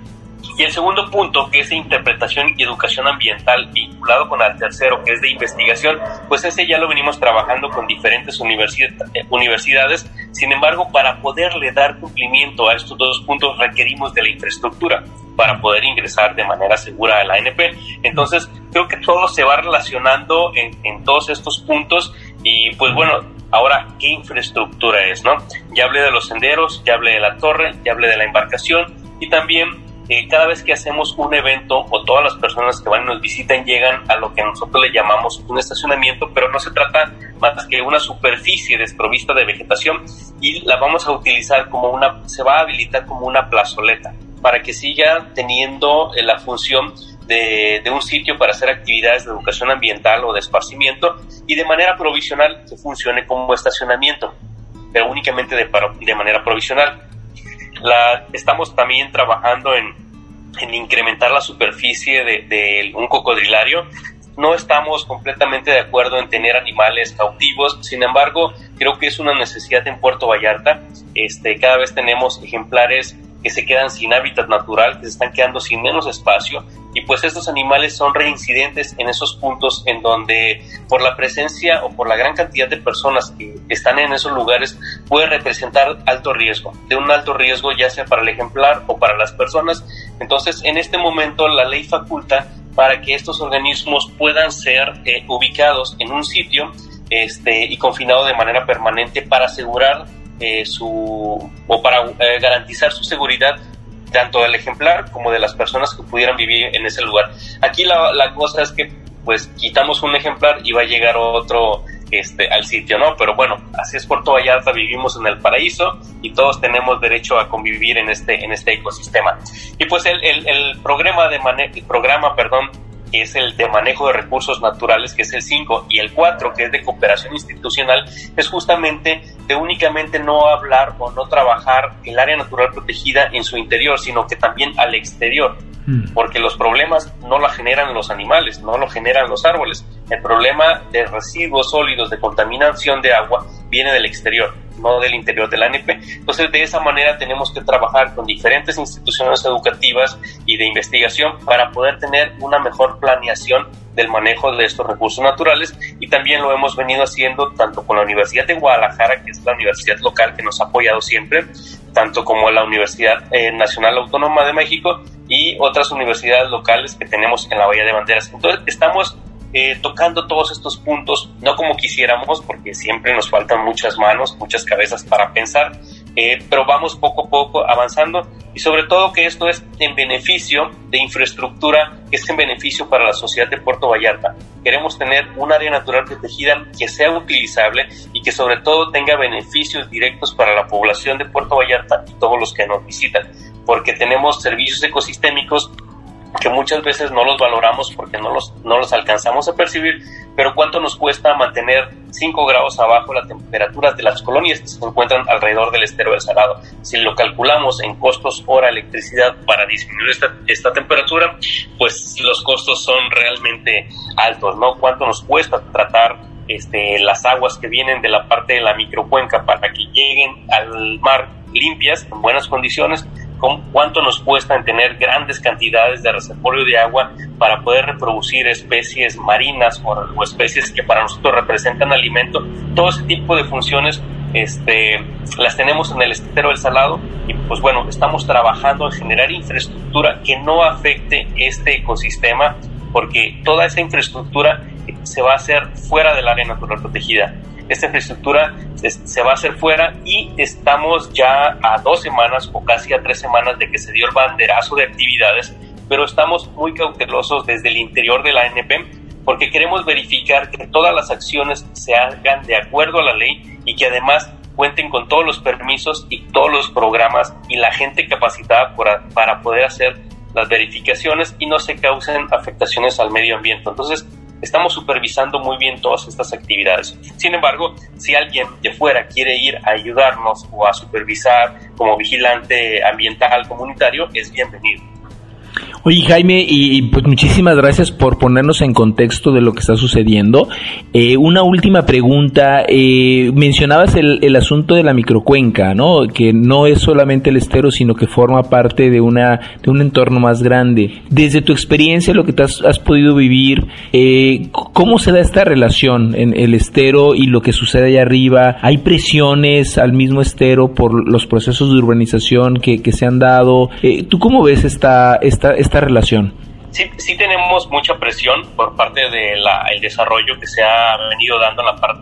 Speaker 5: Y el segundo punto, que es de interpretación y educación ambiental, vinculado con el tercero, que es de investigación, pues ese ya lo venimos trabajando con diferentes universidades. Sin embargo, para poderle dar cumplimiento a estos dos puntos requerimos de la infraestructura para poder ingresar de manera segura a la A N P. Entonces, creo que todo se va relacionando en, en todos estos puntos, y pues bueno, Ahora, ¿qué infraestructura es, no? Ya hablé de los senderos, ya hablé de la torre, ya hablé de la embarcación y también eh, cada vez que hacemos un evento o todas las personas que van y nos visitan llegan a lo que nosotros le llamamos un estacionamiento, pero no se trata más que una superficie desprovista de vegetación y la vamos a utilizar como una, se va a habilitar como una plazoleta para que siga teniendo eh, la función De, de un sitio para hacer actividades de educación ambiental o de esparcimiento y de manera provisional que funcione como estacionamiento, pero únicamente de, de manera provisional. La, estamos también trabajando en, en incrementar la superficie de, de un cocodrilario. No estamos completamente de acuerdo en tener animales cautivos, sin embargo, creo que es una necesidad en Puerto Vallarta. Este, cada vez tenemos ejemplares que se quedan sin hábitat natural, que se están quedando sin menos espacio, y pues estos animales son reincidentes en esos puntos en donde por la presencia o por la gran cantidad de personas que están en esos lugares puede representar alto riesgo, de un alto riesgo ya sea para el ejemplar o para las personas. Entonces en este momento la ley faculta para que estos organismos puedan ser eh, ubicados en un sitio este, y confinados de manera permanente para asegurar Eh, su o para eh, garantizar su seguridad tanto del ejemplar como de las personas que pudieran vivir en ese lugar. Aquí la, la cosa es que pues quitamos un ejemplar y va a llegar otro este, al sitio, ¿no? Pero bueno, así es Puerto Vallarta, vivimos en el paraíso y todos tenemos derecho a convivir en este, en este ecosistema. Y pues el, el, el programa de mane- el programa, perdón, que es el de manejo de recursos naturales, que es el cinco, y el cuatro, que es de cooperación institucional, es justamente de únicamente no hablar o no trabajar el área natural protegida en su interior, sino que también al exterior, mm. porque los problemas no lo generan los animales, no lo generan los árboles. El problema de residuos sólidos, de contaminación de agua, viene del exterior, no del interior de la A N P. Entonces, de esa manera tenemos que trabajar con diferentes instituciones educativas y de investigación para poder tener una mejor planeación del manejo de estos recursos naturales, y también lo hemos venido haciendo tanto con la Universidad de Guadalajara, que es la universidad local que nos ha apoyado siempre, tanto como la Universidad eh, Nacional Autónoma de México y otras universidades locales que tenemos en la Bahía de Banderas. Entonces, estamos Eh, tocando todos estos puntos, no como quisiéramos, porque siempre nos faltan muchas manos, muchas cabezas para pensar, eh, pero vamos poco a poco avanzando, y sobre todo que esto es en beneficio de infraestructura, que es en beneficio para la sociedad de Puerto Vallarta. Queremos tener un área natural protegida que sea utilizable y que sobre todo tenga beneficios directos para la población de Puerto Vallarta y todos los que nos visitan, porque tenemos servicios ecosistémicos que muchas veces no los valoramos porque no los, no los alcanzamos a percibir, pero cuánto nos cuesta mantener cinco grados abajo la temperatura de las colonias que se encuentran alrededor del estero del Salado. Si lo calculamos en costos hora electricidad para disminuir esta, esta temperatura, pues los costos son realmente altos, ¿no? Cuánto nos cuesta tratar este, las aguas que vienen de la parte de la microcuenca para que lleguen al mar limpias, en buenas condiciones, cuánto nos cuesta en tener grandes cantidades de reservorio de agua para poder reproducir especies marinas o, o especies que para nosotros representan alimento. Todo ese tipo de funciones este, las tenemos en el estero del Salado, y pues bueno, estamos trabajando en generar infraestructura que no afecte este ecosistema, porque toda esa infraestructura se va a hacer fuera del área natural protegida. Esta infraestructura se va a hacer fuera, y estamos ya a dos semanas o casi a tres semanas de que se dio el banderazo de actividades, pero estamos muy cautelosos desde el interior de la A N P porque queremos verificar que todas las acciones se hagan de acuerdo a la ley y que además cuenten con todos los permisos y todos los programas y la gente capacitada para, para poder hacer las verificaciones y no se causen afectaciones al medio ambiente. Entonces, estamos supervisando muy bien todas estas actividades. Sin embargo, si alguien de fuera quiere ir a ayudarnos o a supervisar como vigilante ambiental comunitario, es bienvenido.
Speaker 3: Oye, Jaime, y, y pues muchísimas gracias por ponernos en contexto de lo que está sucediendo. Eh, una última pregunta. Eh, mencionabas el, el asunto de la microcuenca, ¿no? Que no es solamente el estero, sino que forma parte de una de un entorno más grande. Desde tu experiencia, lo que te has, has podido vivir, eh, ¿cómo se da esta relación en el estero y lo que sucede allá arriba? ¿Hay presiones al mismo estero por los procesos de urbanización que, que se han dado? Eh, ¿Tú cómo ves esta esta esta relación?
Speaker 5: Sí, sí tenemos mucha presión por parte del de desarrollo que se ha venido dando en la parte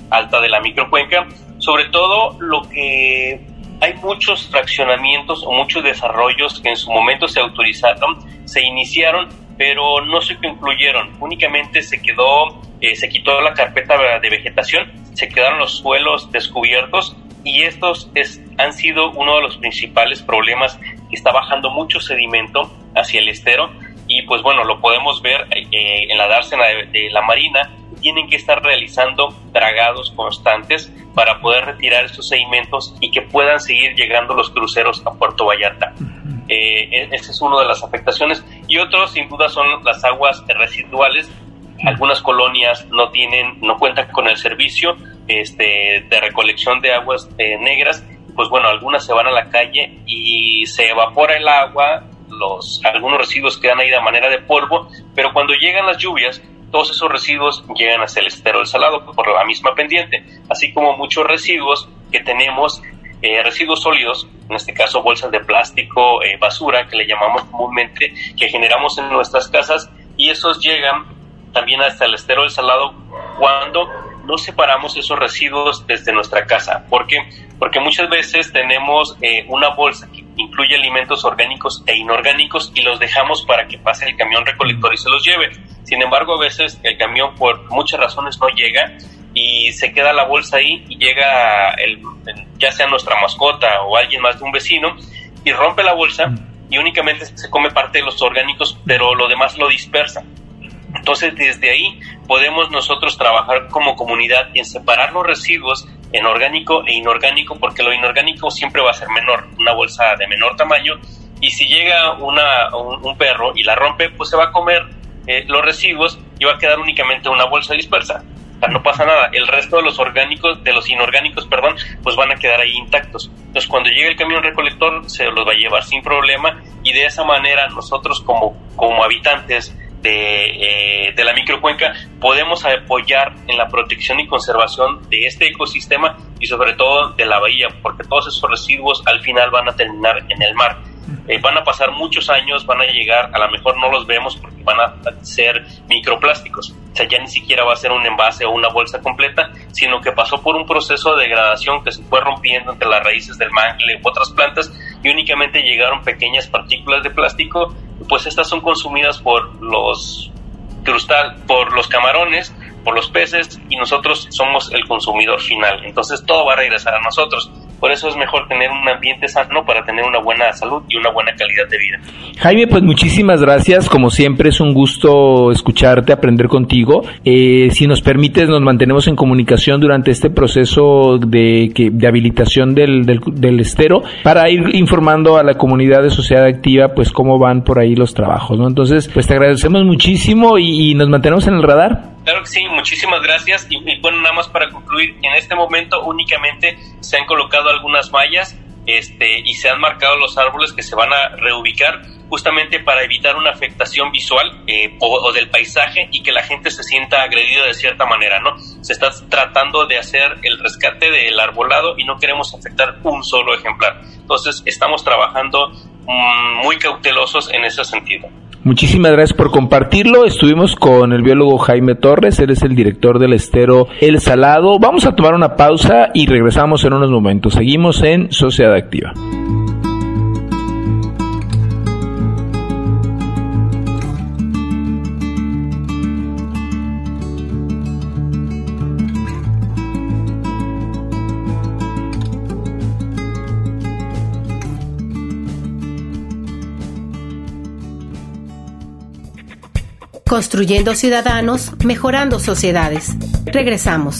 Speaker 5: alta de la microcuenca. Sobre todo lo que hay muchos fraccionamientos o muchos desarrollos que en su momento se autorizaron, se iniciaron, pero no se concluyeron. Únicamente se quedó, eh, se quitó la carpeta de vegetación, se quedaron los suelos descubiertos, y estos es, han sido uno de los principales problemas, que está bajando mucho sedimento hacia el estero. Y pues bueno, lo podemos ver eh, en la dársena de, de la Marina. Tienen que estar realizando dragados constantes para poder retirar estos sedimentos y que puedan seguir llegando los cruceros a Puerto Vallarta. Uh-huh. Eh, esa es una de las afectaciones. Y otro, sin duda, son las aguas residuales. Uh-huh. Algunas colonias no tienen, no cuentan con el servicio este, de recolección de aguas eh, negras. Pues bueno, algunas se van a la calle y se evapora el agua. Los, algunos residuos quedan ahí de manera de polvo, pero cuando llegan las lluvias, todos esos residuos llegan hacia el estero del Salado por la misma pendiente, así como muchos residuos que tenemos, eh, residuos sólidos, en este caso bolsas de plástico, eh, basura, que le llamamos comúnmente, que generamos en nuestras casas, y esos llegan también hasta el estero del Salado cuando no separamos esos residuos desde nuestra casa. ¿Por qué? Porque muchas veces tenemos eh, una bolsa que incluye alimentos orgánicos e inorgánicos y los dejamos para que pase el camión recolector y se los lleve. Sin embargo, a veces el camión por muchas razones no llega y se queda la bolsa ahí, y llega el, ya sea nuestra mascota o alguien más de un vecino, y rompe la bolsa y únicamente se come parte de los orgánicos, pero lo demás lo dispersa. Entonces, desde ahí podemos nosotros trabajar como comunidad en separar los residuos en orgánico e inorgánico, porque lo inorgánico siempre va a ser menor, una bolsa de menor tamaño, y si llega una, un, un perro y la rompe, pues se va a comer eh, los residuos y va a quedar únicamente una bolsa dispersa. O sea, no pasa nada. El resto de los orgánicos, de los inorgánicos, perdón, pues van a quedar ahí intactos. Entonces, cuando llegue el camión recolector, se los va a llevar sin problema, y de esa manera nosotros como, como habitantes De, eh, de la microcuenca podemos apoyar en la protección y conservación de este ecosistema, y sobre todo de la bahía, porque todos esos residuos al final van a terminar en el mar. Eh, van a pasar muchos años, van a llegar, a lo mejor no los vemos porque van a ser microplásticos. O sea, ya ni siquiera va a ser un envase o una bolsa completa, sino que pasó por un proceso de degradación que se fue rompiendo entre las raíces del mangle u otras plantas, y únicamente llegaron pequeñas partículas de plástico. Pues estas son consumidas por los crustal, por los camarones, por los peces, y nosotros somos el consumidor final. Entonces todo va a regresar a nosotros. Por eso es mejor tener un ambiente sano para tener una buena salud y una buena calidad de vida.
Speaker 3: Jaime, pues muchísimas gracias. Como siempre es un gusto escucharte, aprender contigo. Eh, si nos permites, nos mantenemos en comunicación durante este proceso de, que, de habilitación del, del, del estero, para ir informando a la comunidad de Sociedad Activa pues cómo van por ahí los trabajos, ¿no? Entonces, pues te agradecemos muchísimo y, y nos mantenemos en el radar.
Speaker 5: Claro que sí, muchísimas gracias. Y, y bueno, nada más para concluir, en este momento únicamente se han colocado algunas vallas este, y se han marcado los árboles que se van a reubicar, justamente para evitar una afectación visual eh, o, o del paisaje, y que la gente se sienta agredida de cierta manera, ¿no? Se está tratando de hacer el rescate del arbolado y no queremos afectar un solo ejemplar. Entonces estamos trabajando mmm, muy cautelosos en ese sentido.
Speaker 3: Muchísimas gracias por compartirlo. Estuvimos con el biólogo Jaime Torres, él es el director del estero El Salado. Vamos a tomar una pausa y regresamos en unos momentos. Seguimos en Sociedad Activa.
Speaker 1: Construyendo ciudadanos, mejorando sociedades. Regresamos.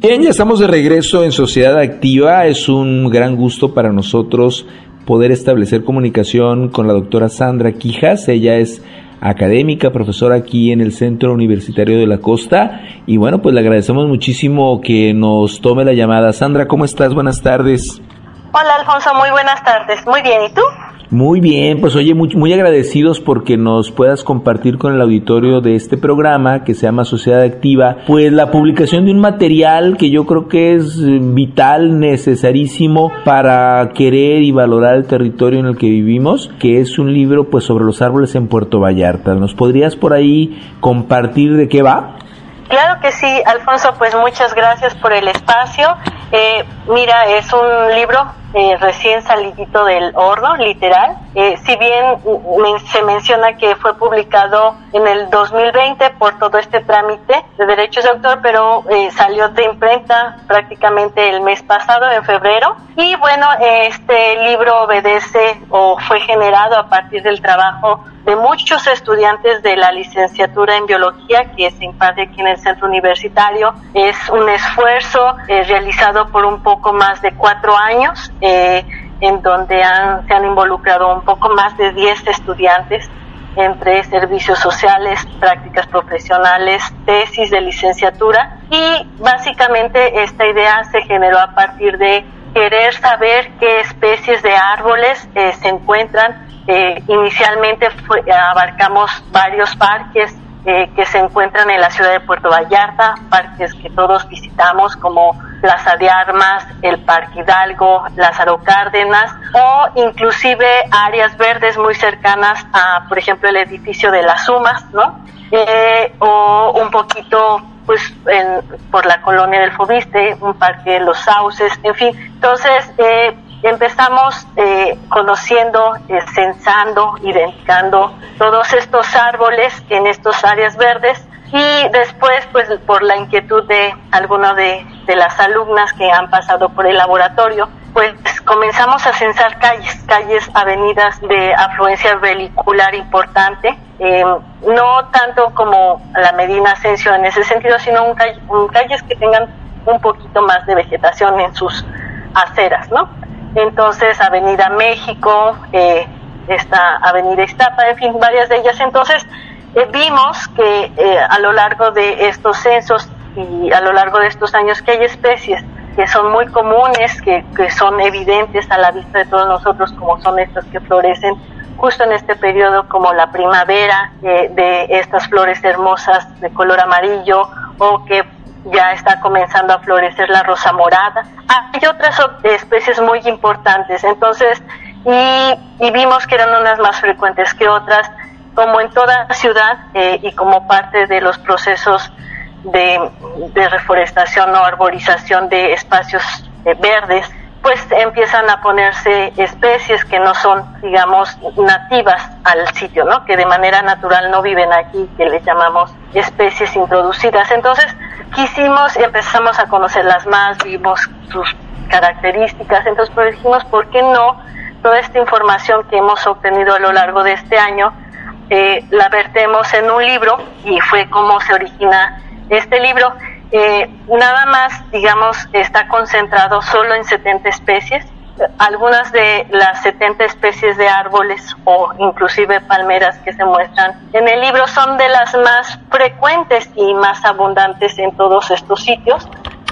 Speaker 3: Bien, ya estamos de regreso en Sociedad Activa. Es un gran gusto para nosotros poder establecer comunicación con la doctora Sandra Quijas. Ella es académica, profesora aquí en el Centro Universitario de la Costa. Y bueno, pues le agradecemos muchísimo que nos tome la llamada. Sandra, ¿cómo estás? Buenas tardes.
Speaker 6: Hola, Alfonso, muy buenas tardes. Muy bien, ¿y tú?
Speaker 3: Muy bien, pues oye, muy, muy agradecidos porque nos puedas compartir con el auditorio de este programa que se llama Sociedad Activa, pues la publicación de un material que yo creo que es vital, necesarísimo para querer y valorar el territorio en el que vivimos, que es un libro pues sobre los árboles en Puerto Vallarta. ¿Nos podrías por ahí compartir de qué va?
Speaker 6: Claro que sí, Alfonso, pues muchas gracias por el espacio. Eh, mira, es un libro eh, recién salidito del horno, literal. Eh, si bien me, se menciona que fue publicado en el dos mil veinte por todo este trámite de derechos de autor, pero eh, salió de imprenta prácticamente el mes pasado, en febrero. Y bueno, este libro obedece o fue generado a partir del trabajo de muchos estudiantes de la licenciatura en biología que se imparte aquí en el centro universitario. Es un esfuerzo eh, realizado por un poco más de cuatro años, eh, en donde han, se han involucrado un poco más de diez estudiantes entre servicios sociales, prácticas profesionales, tesis de licenciatura, y básicamente esta idea se generó a partir de querer saber qué especies de árboles eh, se encuentran. Eh, inicialmente fue, abarcamos varios parques eh, que se encuentran en la ciudad de Puerto Vallarta, parques que todos visitamos como Plaza de Armas, el Parque Hidalgo, Lázaro Cárdenas, o inclusive áreas verdes muy cercanas a, por ejemplo, el edificio de las Sumas, ¿no? Eh, o un poquito pues en, por la colonia del Fobiste, un parque de los Sauces, en fin. Entonces, eh, empezamos eh, conociendo, eh, censando, identificando todos estos árboles en estas áreas verdes, y después, pues por la inquietud de algunas de, de las alumnas que han pasado por el laboratorio, pues comenzamos a censar calles, calles, avenidas de afluencia vehicular importante, eh, no tanto como la Medina Ascensión en ese sentido, sino un calle, un calles que tengan un poquito más de vegetación en sus aceras, ¿no? Entonces, Avenida México, eh, esta Avenida Iztapa, en fin, varias de ellas. Entonces, eh, vimos que eh, a lo largo de estos censos y a lo largo de estos años que hay especies que son muy comunes, que, que son evidentes a la vista de todos nosotros, como son estas que florecen justo en este periodo, como la primavera, eh, de estas flores hermosas de color amarillo, o que ya está comenzando a florecer la rosa morada. Hay otras especies muy importantes, entonces, y, y vimos que eran unas más frecuentes que otras, como en toda ciudad, eh, y como parte de los procesos de, de reforestación o arborización de espacios eh, verdes, pues empiezan a ponerse especies que no son, digamos, nativas al sitio, ¿no? Que de manera natural no viven aquí, que les llamamos especies introducidas. Entonces, quisimos y empezamos a conocerlas más, vimos sus características, entonces pues dijimos, ¿por qué no toda esta información que hemos obtenido a lo largo de este año eh, la vertemos en un libro? Y fue como se origina este libro. Eh, nada más, digamos, está concentrado solo en setenta especies. Algunas de las setenta especies de árboles o inclusive palmeras que se muestran en el libro son de las más frecuentes y más abundantes en todos estos sitios,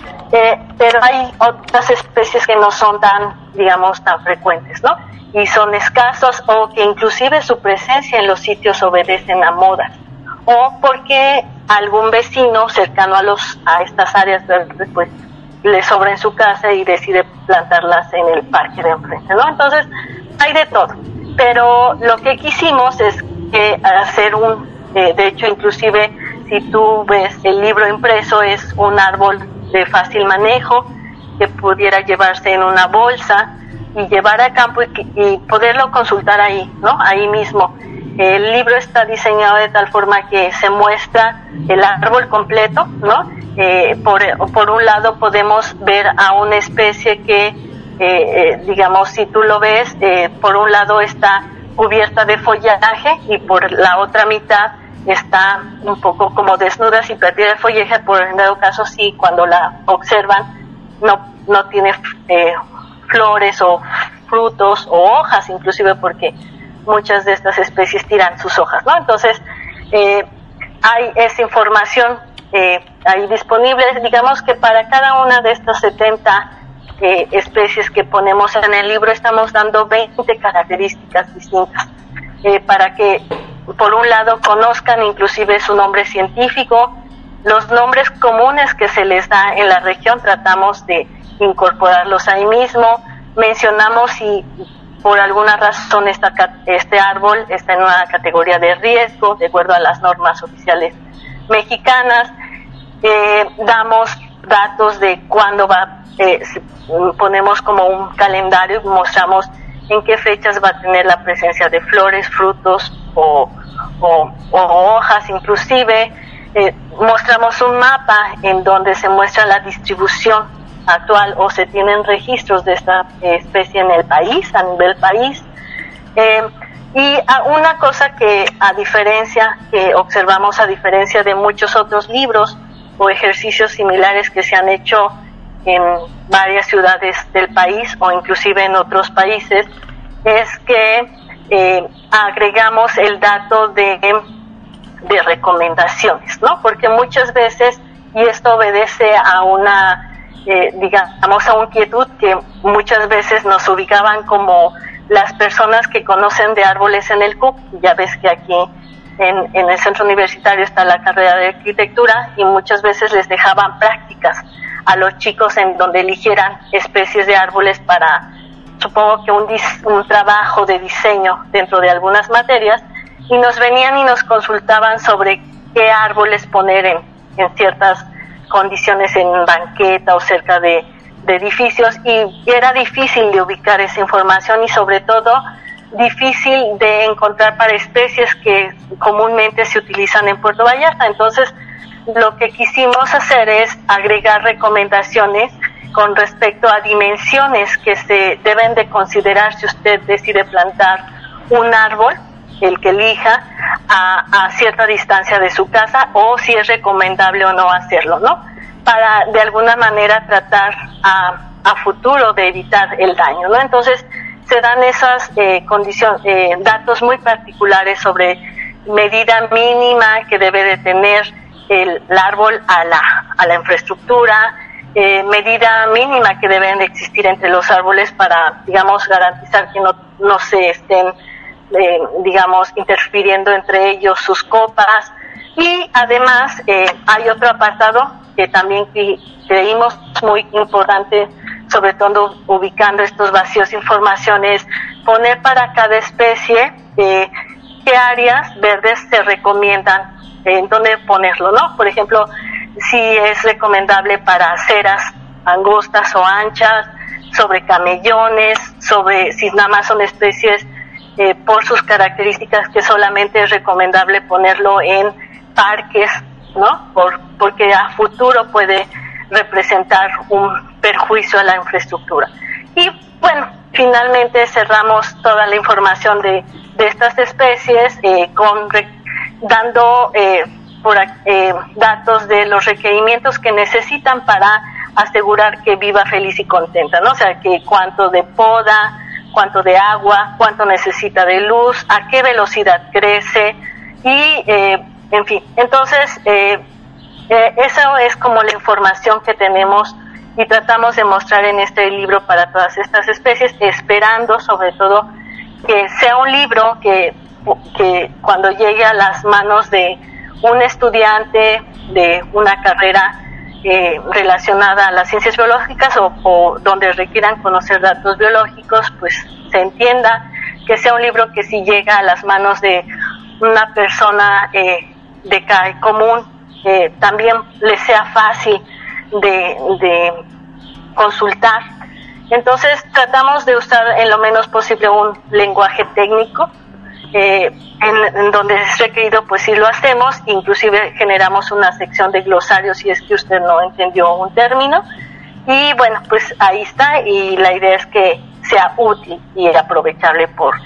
Speaker 6: eh, pero hay otras especies que no son tan, digamos, tan frecuentes, ¿no? Y son escasos, o que inclusive su presencia en los sitios obedecen a modas, o porque algún vecino cercano a los a estas áreas verdes pues le sobra en su casa y decide plantarlas en el parque de enfrente, ¿no? Entonces, hay de todo. Pero lo que quisimos es que hacer un, eh, de hecho, inclusive, si tú ves el libro impreso, es un árbol de fácil manejo, que pudiera llevarse en una bolsa y llevar a campo y, y poderlo consultar ahí, ¿no? Ahí mismo. El libro está diseñado de tal forma que se muestra el árbol completo, ¿no? Eh, por, por un lado podemos ver a una especie que, eh, eh, digamos, si tú lo ves, eh, por un lado está cubierta de follaje y por la otra mitad está un poco como desnuda y perdida el follaje, por en dado caso sí, cuando la observan no, no tiene eh, flores o frutos o hojas, inclusive porque muchas de estas especies tiran sus hojas, ¿no? Entonces, eh, hay esa información eh, ahí disponible. Digamos que para cada una de estas setenta eh, especies que ponemos en el libro estamos dando veinte características distintas eh, para que, por un lado, conozcan inclusive su nombre científico, los nombres comunes que se les da en la región, tratamos de incorporarlos ahí mismo. Mencionamos si por alguna razón esta, este árbol está en una categoría de riesgo, de acuerdo a las normas oficiales mexicanas. Eh, damos datos de cuándo va, eh, ponemos como un calendario y mostramos en qué fechas va a tener la presencia de flores, frutos o, o, o hojas inclusive. Eh, mostramos un mapa en donde se muestra la distribución actual o se tienen registros de esta eh, especie en el país, a nivel país. Eh, y a una cosa que a diferencia, que observamos a diferencia de muchos otros libros o ejercicios similares que se han hecho en varias ciudades del país o inclusive en otros países, es que eh, agregamos el dato de de recomendaciones, ¿no? Porque muchas veces, y esto obedece a una, eh, digamos, a una inquietud que muchas veces nos ubicaban como las personas que conocen de árboles en el C U C. Ya ves que aquí en, en el centro universitario está la carrera de arquitectura y muchas veces les dejaban prácticas a los chicos en donde eligieran especies de árboles para, supongo que un, dis, un trabajo de diseño dentro de algunas materias, y nos venían y nos consultaban sobre qué árboles poner en, en ciertas condiciones en banqueta o cerca de, de edificios, y era difícil de ubicar esa información y sobre todo difícil de encontrar para especies que comúnmente se utilizan en Puerto Vallarta. Entonces, lo que quisimos hacer es agregar recomendaciones con respecto a dimensiones que se deben de considerar si usted decide plantar un árbol, el que elija, a, a cierta distancia de su casa, o si es recomendable o no hacerlo, ¿no? Para de alguna manera tratar a, a futuro de evitar el daño, ¿no? Entonces se dan esas eh, condiciones, eh, datos muy particulares sobre medida mínima que debe de tener el, el árbol a la, a la infraestructura, eh, medida mínima que deben de existir entre los árboles para, digamos, garantizar que no, no se estén Eh, digamos, interfiriendo entre ellos sus copas. Y además eh, hay otro apartado que también cre- creímos muy importante, sobre todo ubicando estos vacíos de información, es poner para cada especie eh, qué áreas verdes se recomiendan, eh, en dónde ponerlo, ¿no? Por ejemplo, si es recomendable para aceras angostas o anchas, sobre camellones, sobre si nada más son especies Eh, por sus características, que solamente es recomendable ponerlo en parques, ¿no? Por, porque a futuro puede representar un perjuicio a la infraestructura. Y bueno, finalmente cerramos toda la información de, de estas especies eh, con re, dando eh, por, eh, datos de los requerimientos que necesitan para asegurar que viva feliz y contenta, ¿no? O sea, que cuánto de poda, cuánto de agua, cuánto necesita de luz, a qué velocidad crece y, eh, en fin. Entonces, eh, eh, eso es como la información que tenemos y tratamos de mostrar en este libro para todas estas especies, esperando sobre todo que sea un libro que, que cuando llegue a las manos de un estudiante de una carrera Eh, relacionada a las ciencias biológicas o, o donde requieran conocer datos biológicos, pues se entienda, que sea un libro que si llega a las manos de una persona eh, de C A E común, eh, también le sea fácil de, de consultar. Entonces tratamos de usar en lo menos posible un lenguaje técnico, Eh, en, en donde es requerido, pues sí lo hacemos, inclusive generamos una sección de glosario si es que usted no entendió un término, y bueno, pues ahí está, y la idea es que sea útil y aprovechable por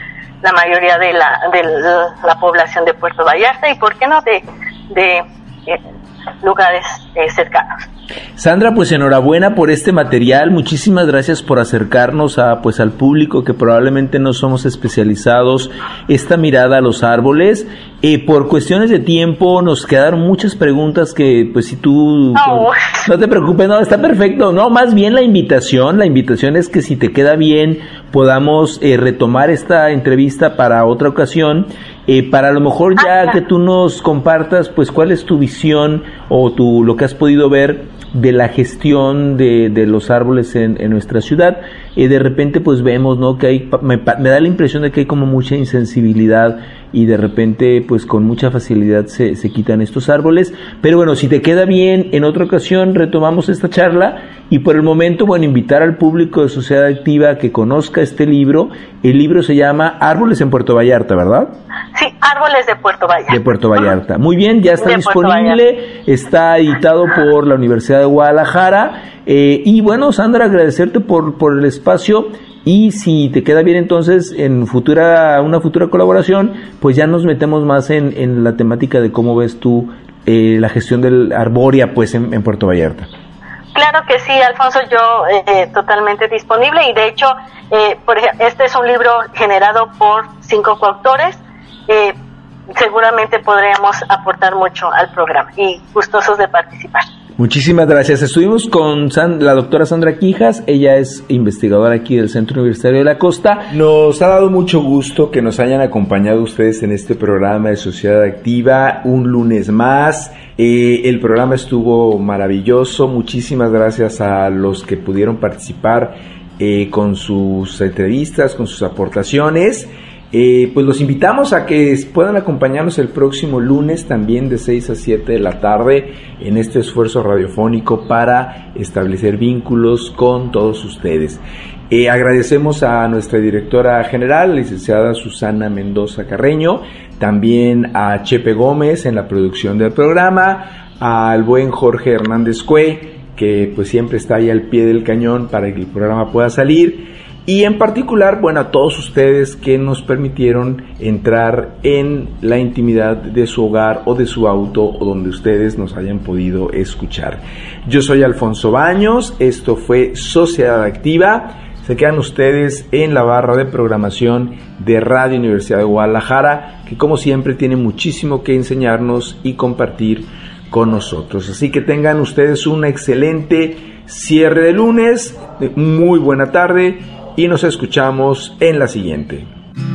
Speaker 6: la mayoría de la, de la población de Puerto Vallarta y, ¿por qué no?, de, de eh, lugares eh, cercanos.
Speaker 3: Sandra, pues enhorabuena por este material, muchísimas gracias por acercarnos a pues al público que probablemente no somos especializados esta mirada a los árboles. Eh, por cuestiones de tiempo nos quedaron muchas preguntas que pues si tú
Speaker 6: no,
Speaker 3: no te preocupes, no, está perfecto, no, más bien la invitación, la invitación es que si te queda bien podamos eh, retomar esta entrevista para otra ocasión. Eh, para a lo mejor ya que tú nos compartas pues cuál es tu visión o tu lo que has podido ver de la gestión de, de los árboles en, en nuestra ciudad. Eh, de repente pues vemos, ¿no?, que hay, me, me da la impresión de que hay como mucha insensibilidad y de repente pues con mucha facilidad se, se quitan estos árboles, pero bueno, si te queda bien, en otra ocasión retomamos esta charla y por el momento, bueno, invitar al público de Sociedad Activa a que conozca este libro. El libro se llama Árboles en Puerto Vallarta, ¿verdad?
Speaker 6: Sí, Árboles de Puerto Vallarta.
Speaker 3: De Puerto Vallarta. Muy bien, ya está disponible, está editado por la Universidad de Guadalajara. Eh, y bueno, Sandra, agradecerte por, por el espacio y si te queda bien entonces en futura una futura colaboración, pues ya nos metemos más en, en la temática de cómo ves tú eh, la gestión del arbórea pues en, en Puerto Vallarta.
Speaker 6: Claro que sí, Alfonso, yo eh, totalmente disponible y de hecho eh, por ejemplo, este es un libro generado por cinco coautores. Eh, seguramente podríamos aportar mucho al programa y gustosos de participar.
Speaker 3: Muchísimas gracias. Estuvimos con San, la doctora Sandra Quijas, ella es investigadora aquí del Centro Universitario de la Costa. Nos ha dado mucho gusto que nos hayan acompañado ustedes en este programa de Sociedad Activa, un lunes más. Eh, el programa estuvo maravilloso, muchísimas gracias a los que pudieron participar eh, con sus entrevistas, con sus aportaciones. Eh, pues los invitamos a que puedan acompañarnos el próximo lunes también de seis a siete de la tarde en este esfuerzo radiofónico para establecer vínculos con todos ustedes. Eh, agradecemos a nuestra directora general, licenciada Susana Mendoza Carreño, también a Chepe Gómez en la producción del programa, al buen Jorge Hernández Cue, que pues siempre está ahí al pie del cañón para que el programa pueda salir. Y en particular, bueno, a todos ustedes que nos permitieron entrar en la intimidad de su hogar o de su auto o donde ustedes nos hayan podido escuchar. Yo soy Alfonso Baños, esto fue Sociedad Activa. Se quedan ustedes en la barra de programación de Radio Universidad de Guadalajara, que como siempre tiene muchísimo que enseñarnos y compartir con nosotros. Así que tengan ustedes un excelente cierre de lunes, muy buena tarde. Y nos escuchamos en la siguiente.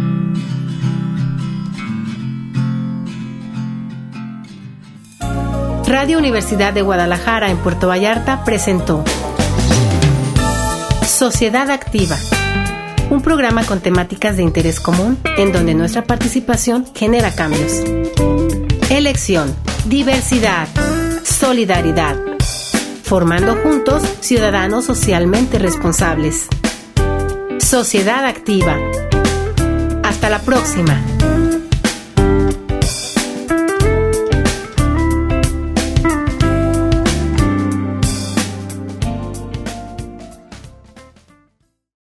Speaker 1: Radio Universidad de Guadalajara en Puerto Vallarta presentó Sociedad Activa, un programa con temáticas de interés común en donde nuestra participación genera cambios. Elección, diversidad, solidaridad, formando juntos ciudadanos socialmente responsables. Sociedad Activa. Hasta la próxima.